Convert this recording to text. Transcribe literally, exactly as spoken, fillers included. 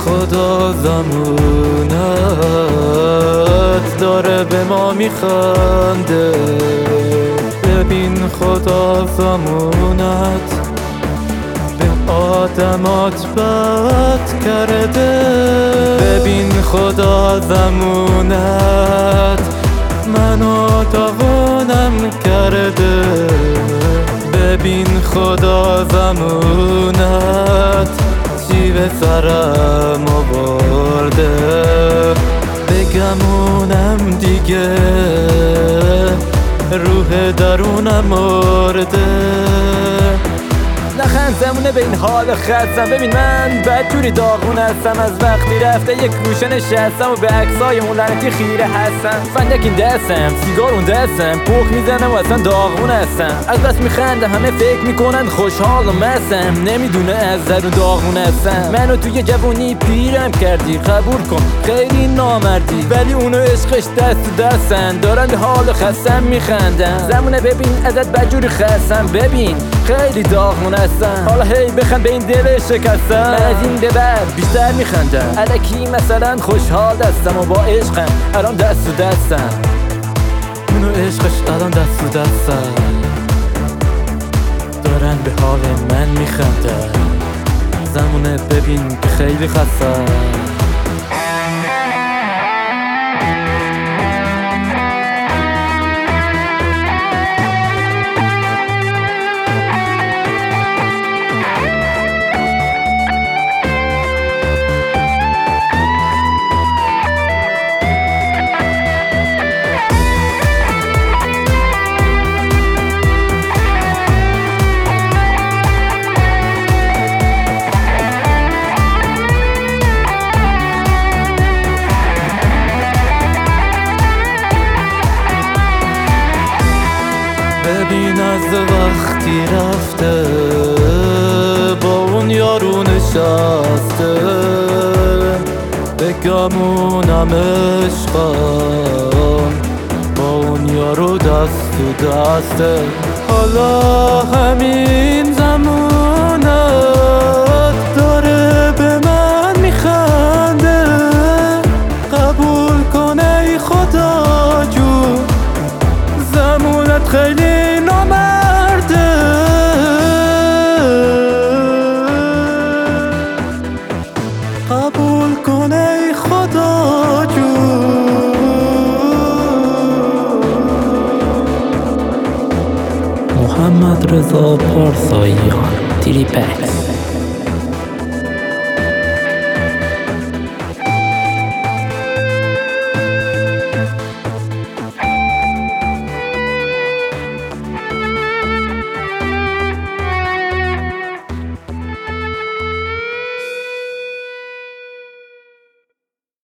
خدا زمونت داره به ما میخنده. ببین خدا زمونت به آدمات بد کرده. ببین خدا زمونت منو داغونم کرده. ببین خدا زمونت چی به سرم آورده. بگمونم دیگه روح درونم مرده. نخند زمونه به این حال خستم. ببین من بدجوری داغون هستم. از وقتی رفته یک گوشه نشستم و به عکسای اون لعنتی خیره هستم. فندک این دستم، سیگار اون دستم، پخ میزنم و اصلا داغون هستم. از بس میخندم همه فکر میکنن خوشحال و مستم. نمیدونه از درون داغون هستم. منو توی جوونی پیرم کردی، قبول کن خیلی نامردی، ولی اونو عشقش دست تو دستن. دارن به حال خستم میخندم. زمونه ببین ازت بدجوری خستم. ببین خیلی داغون هستم. حالا هی بخند به این دل شکستم. من از این به بعد بیشتر میخندم. الکی مثلا خوشحال دستم و با عشقم الان دست تو دستم. اونو عشقش الان دست تو دستم. دارن به حال من میخندن. زمونه ببین که خیلی خستم. ببین از وقتی رفته با اون یارو نشسته. بگمونم عشقم با اون یارو دست تو دسته. حالا همین زمونت داره به من میخنده. قبول کن ای خدا جون زمونت خیلی نامرده. قبول کن ای خدا جون. محمد رضا پارساییان، تریپکس.